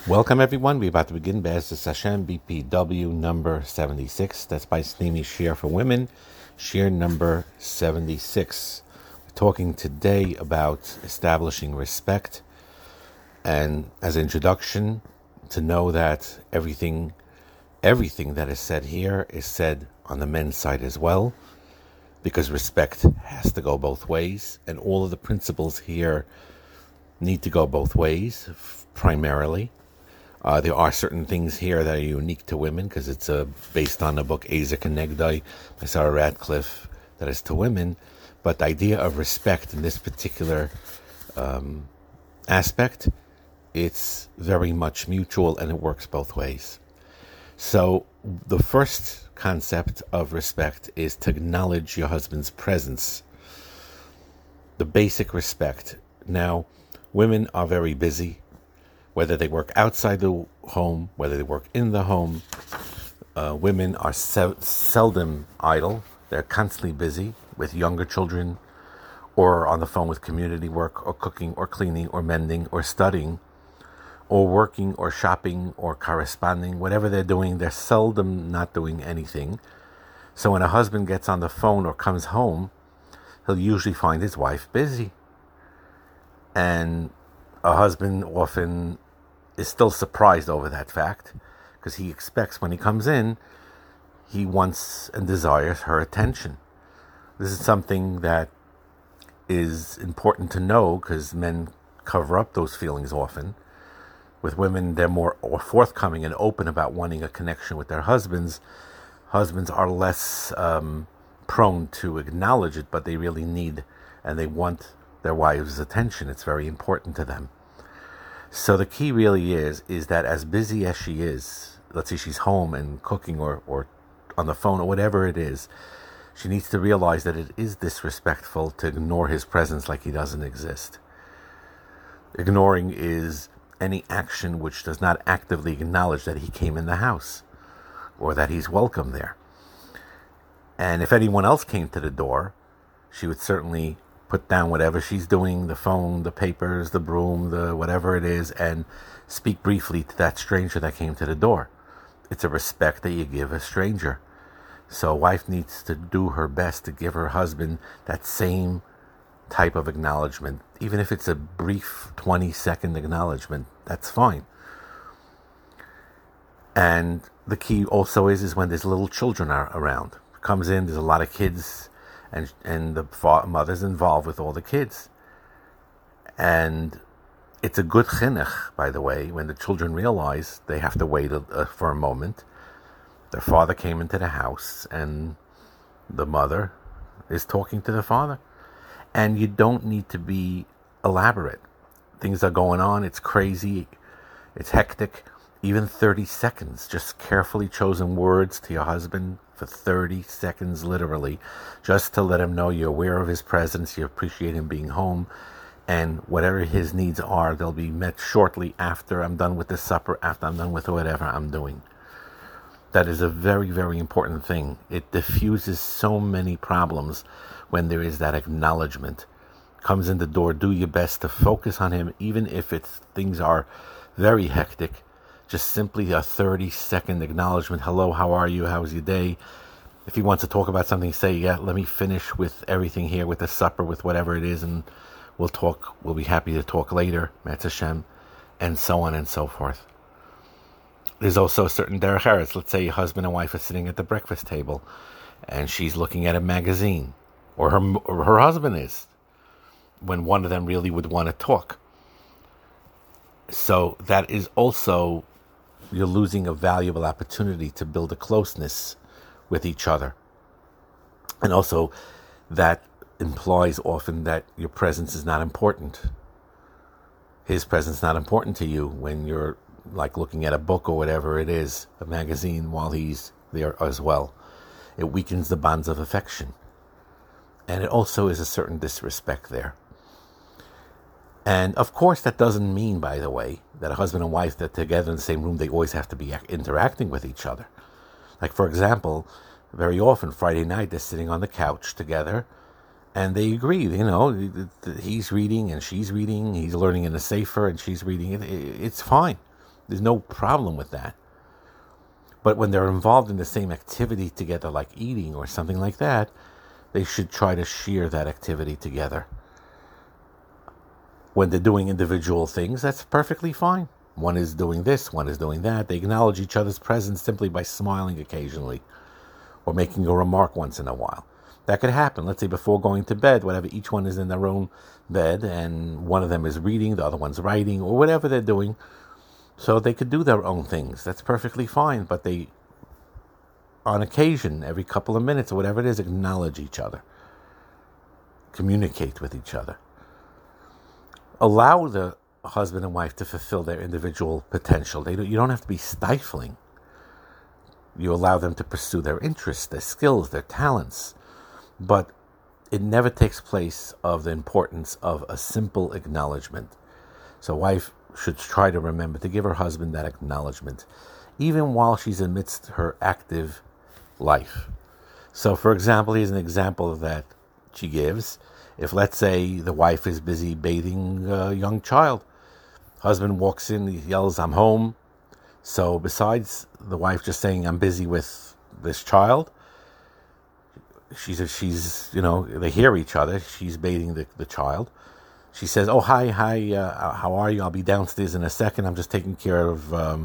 Welcome everyone. We're about to begin Be'ezus Hashem BPW number 76. That's by Snimi Shir for Women, Shir number 76. We're talking today about establishing respect, and as introduction, to know that everything that is said here is said on the men's side as well, because respect has to go both ways, and all of the principles here need to go both ways, primarily. There are certain things here that are unique to women because it's based on the book Ezer Kenegdai by Sarah Radcliffe that is to women. But the idea of respect in this particular aspect, it's very much mutual and it works both ways. So the first concept of respect is to acknowledge your husband's presence. The basic respect. Now, women are very busy. Whether they work outside the home, whether they work in the home, women are seldom idle. They're constantly busy with younger children, or on the phone with community work, or cooking, or cleaning, or mending, or studying, or working, or shopping, or corresponding. Whatever they're doing, they're seldom not doing anything. So when a husband gets on the phone or comes home, he'll usually find his wife busy. And a husband often is still surprised over that fact because he expects when he comes in, he wants and desires her attention. This is something that is important to know because men cover up those feelings often. With women, they're more forthcoming and open about wanting a connection with their husbands. Husbands are less prone to acknowledge it, but they really need and they want their wives' attention. It's very important to them. So the key really is that as busy as she is, let's say she's home and cooking or on the phone or whatever it is, she needs to realize that it is disrespectful to ignore his presence like he doesn't exist. Ignoring is any action which does not actively acknowledge that he came in the house or that he's welcome there. And if anyone else came to the door, she would certainly put down whatever she's doing, the phone, the papers, the broom, the whatever it is, and speak briefly to that stranger that came to the door. It's a respect that you give a stranger. So a wife needs to do her best to give her husband that same type of acknowledgement. Even if it's a brief 20-second acknowledgement, that's fine. And the key also is when there's little children are around. Comes in, there's a lot of kids, and the mother's involved with all the kids. And it's a good chinuch, by the way, when the children realize they have to wait for a moment. Their father came into the house and the mother is talking to the father. And you don't need to be elaborate. Things are going on, it's crazy, it's hectic. Even 30 seconds, just carefully chosen words to your husband for 30 seconds, literally, just to let him know you're aware of his presence, you appreciate him being home, and whatever his needs are, they'll be met shortly after I'm done with the supper, after I'm done with whatever I'm doing. That is a very, very important thing. It diffuses so many problems when there is that acknowledgement. Comes in the door, do your best to focus on him, even if things are very hectic. Just simply a 30-second acknowledgement. Hello, how are you? How was your day? If he wants to talk about something, say, yeah, let me finish with everything here, with the supper, with whatever it is, and we'll talk. We'll be happy to talk later, Metz Hashem, and so on and so forth. There's also certain derech eretz. Let's say husband and wife are sitting at the breakfast table, and she's looking at a magazine, or her husband is, when one of them really would want to talk. So that is also, you're losing a valuable opportunity to build a closeness with each other. And also, that implies often that your presence is not important. His presence is not important to you when you're like looking at a book or whatever it is, a magazine, while he's there as well. It weakens the bonds of affection. And it also is a certain disrespect there. And of course, that doesn't mean, by the way, that a husband and wife that together in the same room, they always have to be interacting with each other. Like, for example, very often Friday night, they're sitting on the couch together and they agree, he's reading and she's reading, he's learning in a sefer and she's reading it. It's fine. There's no problem with that. But when they're involved in the same activity together, like eating or something like that, they should try to share that activity together. When they're doing individual things, that's perfectly fine. One is doing this, one is doing that. They acknowledge each other's presence simply by smiling occasionally or making a remark once in a while. That could happen. Let's say before going to bed, whatever, each one is in their own bed and one of them is reading, the other one's writing, or whatever they're doing. So they could do their own things. That's perfectly fine. But they, on occasion, every couple of minutes or whatever it is, acknowledge each other. Communicate with each other. Allow the husband and wife to fulfill their individual potential. You don't have to be stifling. You allow them to pursue their interests, their skills, their talents. But it never takes place of the importance of a simple acknowledgement. So wife should try to remember to give her husband that acknowledgement, even while she's amidst her active life. So, for example, here's an example that she gives. If, let's say, the wife is busy bathing a young child, husband walks in, he yells, "I'm home." So besides the wife just saying, "I'm busy with this child," they hear each other. She's bathing the child. She says, "Oh, hi, how are you? I'll be downstairs in a second. I'm just taking care of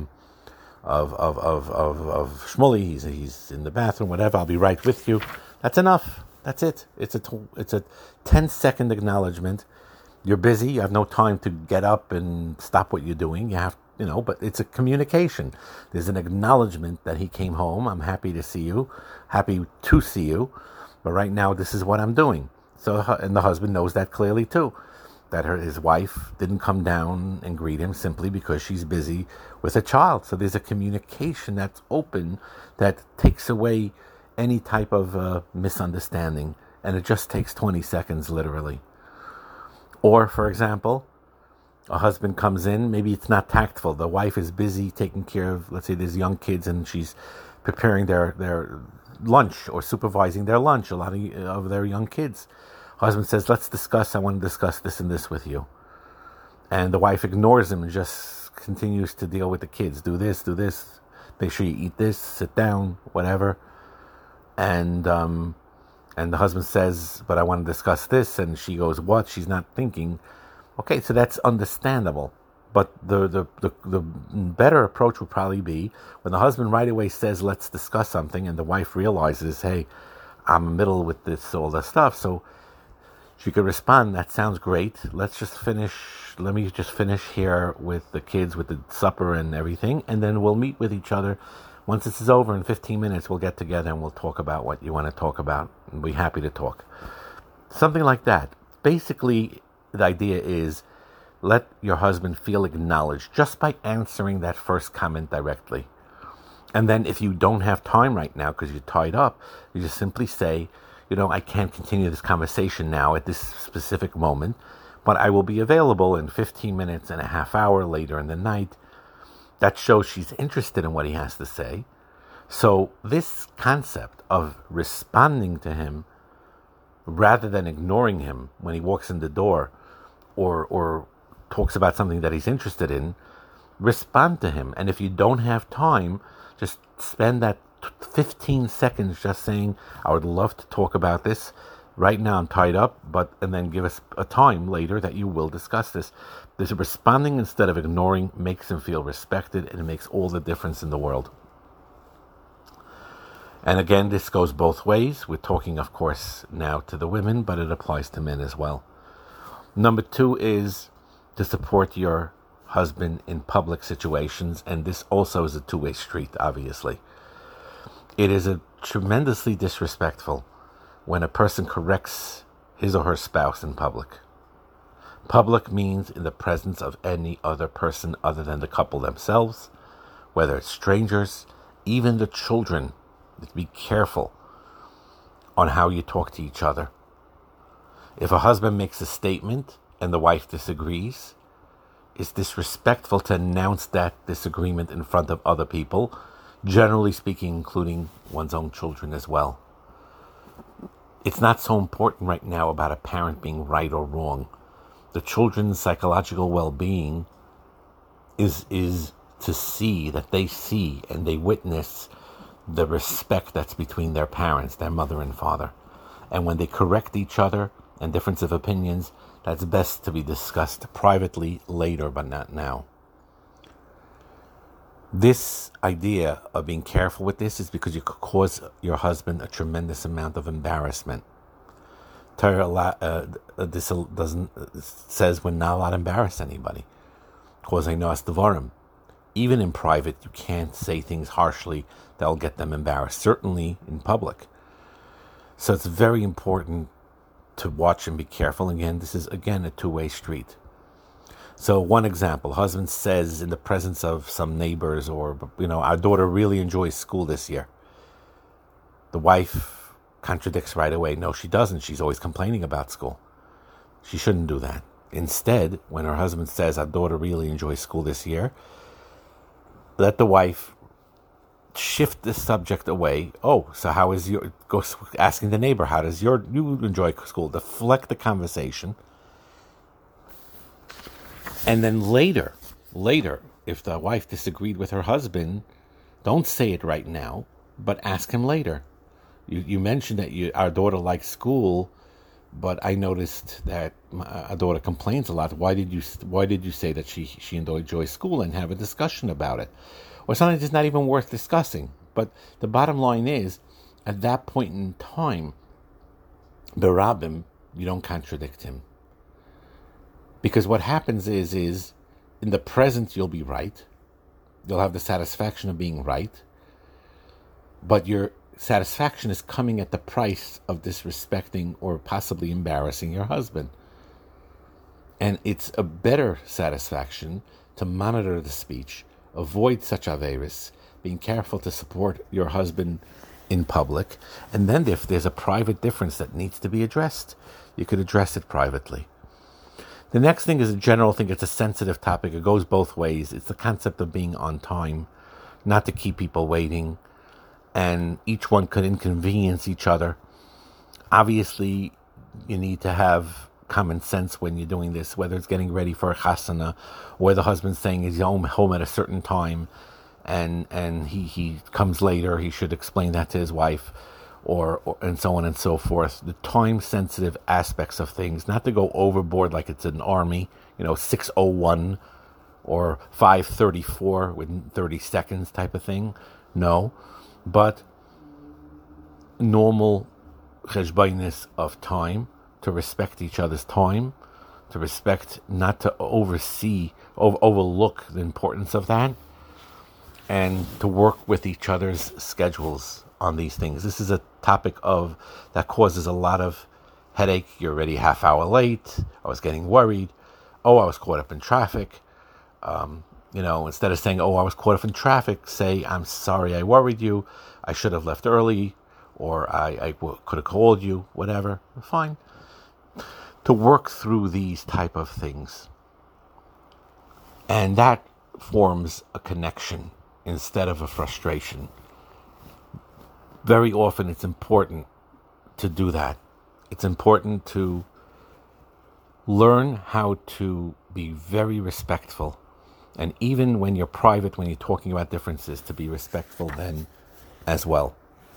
Shmuley. He's in the bathroom, whatever. I'll be right with you." That's enough. That's it. It's a 10-second acknowledgement. You're busy. You have no time to get up and stop what you're doing. You have, but it's a communication. There's an acknowledgement that he came home. I'm happy to see you. Happy to see you. But right now, this is what I'm doing. So, and the husband knows that clearly too. That his wife didn't come down and greet him simply because she's busy with a child. So there's a communication that's open that takes away any type of misunderstanding. And it just takes 20 seconds, literally. Or, for example, a husband comes in, maybe it's not tactful. The wife is busy taking care of, let's say there's young kids and she's preparing their lunch or supervising their lunch, a lot of their young kids. Husband says, I want to discuss this and this with you. And the wife ignores him and just continues to deal with the kids. Do this, make sure you eat this, sit down, whatever. And the husband says, "But I want to discuss this." And she goes, "What?" She's not thinking. Okay, so that's understandable. But the better approach would probably be when the husband right away says, "Let's discuss something," and the wife realizes, "Hey, I'm in the middle with this, all this stuff." So she could respond, "That sounds great. Let me just finish here with the kids, with the supper and everything, and then we'll meet with each other. Once this is over in 15 minutes, we'll get together and we'll talk about what you want to talk about. And we'll be happy to talk." Something like that. Basically, the idea is let your husband feel acknowledged just by answering that first comment directly. And then if you don't have time right now because you're tied up, you just simply say, "I can't continue this conversation now at this specific moment, but I will be available in 15 minutes and a half hour later in the night." That shows she's interested in what he has to say. So this concept of responding to him rather than ignoring him when he walks in the door or talks about something that he's interested in, respond to him. And if you don't have time, just spend that 15 seconds just saying, "I would love to talk about this. Right now I'm tied up," and then give us a time later that you will discuss this. This responding instead of ignoring makes him feel respected, and it makes all the difference in the world. And again, this goes both ways. We're talking, of course, now to the women, but it applies to men as well. Number 2 is to support your husband in public situations, and this also is a two-way street, obviously. It is a tremendously disrespectful when a person corrects his or her spouse in public. Public means in the presence of any other person other than the couple themselves, whether it's strangers, even the children. Be careful on how you talk to each other. If a husband makes a statement and the wife disagrees, it's disrespectful to announce that disagreement in front of other people, generally speaking, including one's own children as well. It's not so important right now about a parent being right or wrong. The children's psychological well-being is to see, that they see and they witness the respect that's between their parents, their mother and father. And when they correct each other and difference of opinions, that's best to be discussed privately later, but not now. This idea of being careful with this is because you could cause your husband a tremendous amount of embarrassment. Torah this says we're not allowed to embarrass anybody. Causing noas devarim. Even in private, you can't say things harshly that'll get them embarrassed, certainly in public. So it's very important to watch and be careful. Again, this is, a two-way street. So one example, husband says in the presence of some neighbors or, our daughter really enjoys school this year. The wife contradicts right away. No, she doesn't. She's always complaining about school. She shouldn't do that. Instead, when her husband says our daughter really enjoys school this year, let the wife shift the subject away. Oh, so how is go asking the neighbor, how does you enjoy school? Deflect the conversation. And then later, if the wife disagreed with her husband, don't say it right now, but ask him later. You mentioned that our daughter likes school, but I noticed that our daughter complains a lot. Why did you say that she enjoys school, and have a discussion about it? Or sometimes it's not even worth discussing. But the bottom line is, at that point in time, berabim, you don't contradict him. Because what happens is in the present you'll be right. You'll have the satisfaction of being right. But your satisfaction is coming at the price of disrespecting or possibly embarrassing your husband. And it's a better satisfaction to monitor the speech, avoid such averis, being careful to support your husband in public. And then if there's a private difference that needs to be addressed, you could address it privately. The next thing is a general thing. It's a sensitive topic. It goes both ways. It's the concept of being on time, not to keep people waiting, and each one could inconvenience each other. Obviously, you need to have common sense when you're doing this, whether it's getting ready for a chasana, or the husband's saying he's home at a certain time, and he comes later. He should explain that to his wife, or and so on and so forth. The time-sensitive aspects of things, not to go overboard like it's an army, 6:01 or 5:34 within 30 seconds type of thing. No, but normal cheshbainis of time, to respect each other's time, to respect, not to overlook the importance of that, and to work with each other's schedules on these things. This is a topic that causes a lot of headache. You're already half hour late. I was getting worried. Oh, I was caught up in traffic. Instead of saying, oh, I was caught up in traffic, say, I'm sorry I worried you. I should have left early, or I could have called you, whatever. Fine. To work through these type of things. And that forms a connection instead of a frustration. Very often it's important to do that. It's important to learn how to be very respectful. And even when you're private, when you're talking about differences, to be respectful then as well.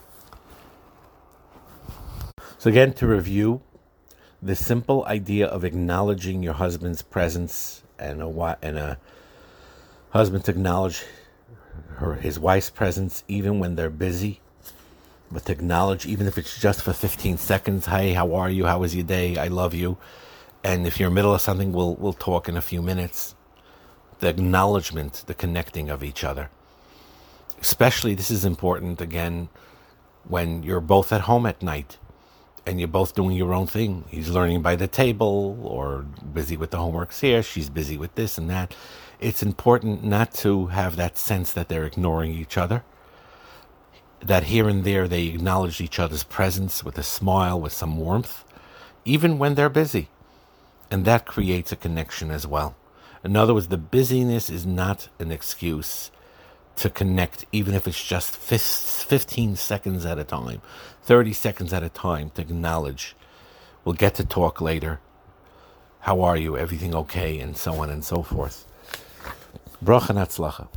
So again, to review, the simple idea of acknowledging your husband's presence, and a husband to acknowledge his wife's presence even when they're busy, but to acknowledge, even if it's just for 15 seconds, hey, how are you? How was your day? I love you. And if you're in the middle of something, we'll talk in a few minutes. The acknowledgement, the connecting of each other. Especially, this is important, again, when you're both at home at night and you're both doing your own thing. He's learning by the table, or busy with the homeworks here. She's busy with this and that. It's important not to have that sense that they're ignoring each other. That here and there they acknowledge each other's presence with a smile, with some warmth, even when they're busy. And that creates a connection as well. In other words, the busyness is not an excuse to connect, even if it's just 15 seconds at a time, 30 seconds at a time, to acknowledge. We'll get to talk later. How are you? Everything okay? And so on and so forth. Bracha and Hatzlacha.